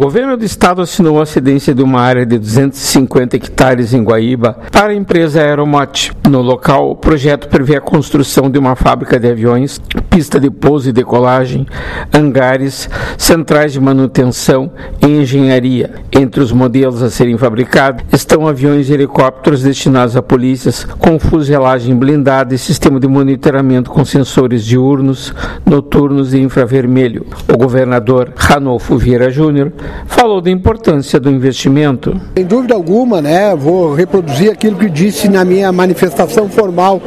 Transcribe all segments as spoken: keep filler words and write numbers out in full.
governo do estado assinou a cedência de uma área de duzentos e cinquenta hectares em Guaíba para a empresa Aeromote. No local, o projeto prevê a construção de uma fábrica de aviões, pista de pouso e decolagem, hangares, centrais de manutenção e engenharia. Entre os modelos a serem fabricados estão aviões e helicópteros destinados a polícias com fuselagem blindada e sistema de monitoramento com sensores diurnos, noturnos e infravermelho. O governador Ranolfo Vieira Júnior falou da importância do investimento. Sem dúvida alguma, né, vou reproduzir aquilo que disse na minha manifestação formal.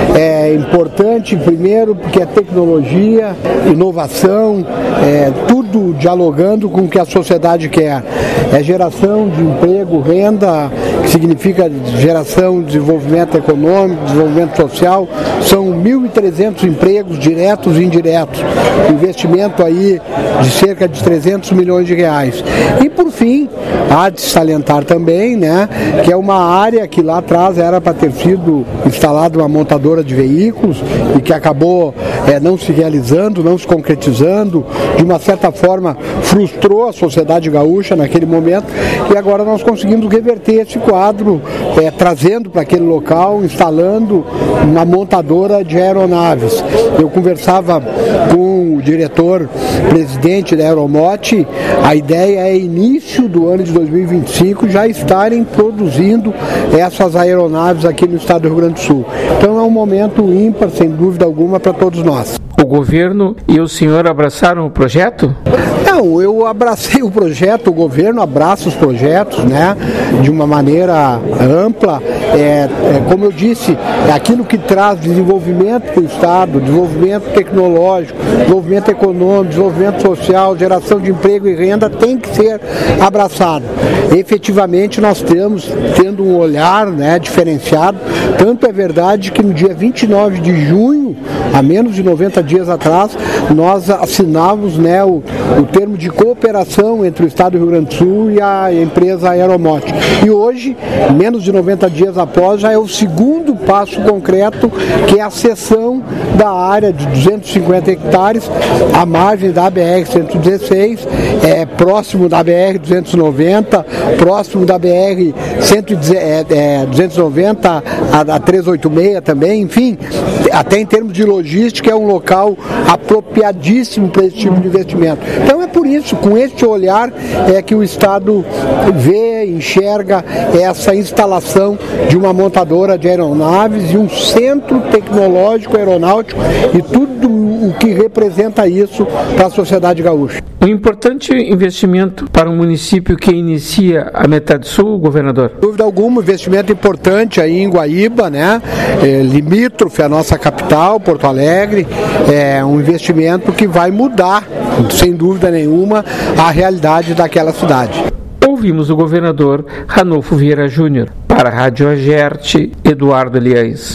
É importante, primeiro, porque é tecnologia, inovação, é tudo dialogando com o que a sociedade quer. É geração de emprego, renda, que significa geração de desenvolvimento econômico, desenvolvimento social. São mil e trezentos empregos diretos e indiretos. Investimento aí de cerca de trezentos milhões de reais. E por fim, há de salientar também, né, que é uma área que lá atrás era para ter sido instalada uma montadora de veículos e que acabou é, não se realizando, não se concretizando, de uma certa forma frustrou a sociedade gaúcha naquele momento, e agora nós conseguimos reverter esse quadro, é, trazendo para aquele local, instalando uma montadora de aeronaves. Eu conversava com o diretor presidente da Aeromote, a ideia é início do ano de dois mil e vinte e cinco já estarem produzindo essas aeronaves aqui no estado do Rio Grande do Sul. Então é um momento ímpar, sem dúvida alguma, para todos nós. O governo e o senhor abraçaram o projeto? Não, eu abracei o projeto, o governo abraça os projetos, né, de uma maneira ampla. É, é, como eu disse, é aquilo que traz desenvolvimento para o Estado, desenvolvimento tecnológico, desenvolvimento econômico, desenvolvimento social, geração de emprego e renda tem que ser abraçado. Efetivamente nós temos tendo um olhar, né, diferenciado. Tanto é verdade que no dia vinte e nove de junho, há menos de noventa dias atrás, nós assinamos, né, o, o termo de cooperação entre o Estado do Rio Grande do Sul e a empresa Aeromote. E hoje, menos de noventa dias após, já é o segundo passo concreto, que é a cessão da área de duzentos e cinquenta hectares, à margem da B R cento e dezesseis, é, próximo da B R duzentos e noventa, próximo da B R duzentos e noventa, a, a trezentos e oitenta e seis também, enfim, até em termos de logística é um local apropriadíssimo para esse tipo de investimento. Então é por isso, com este olhar, é que o Estado vê, enxerga essa instalação de uma montadora de aeronaves e um centro tecnológico aeronáutico e tudo o que representa isso para a sociedade gaúcha. Um importante investimento para um município que inicia a metade sul, governador? Sem dúvida alguma, investimento importante aí em Guaíba, né? É, limítrofe à nossa capital, Porto Alegre, é um investimento que vai mudar, sem dúvida nenhuma, a realidade daquela cidade. Ouvimos o governador Ranolfo Vieira Júnior. Para a Rádio Agerte, Eduardo Liães.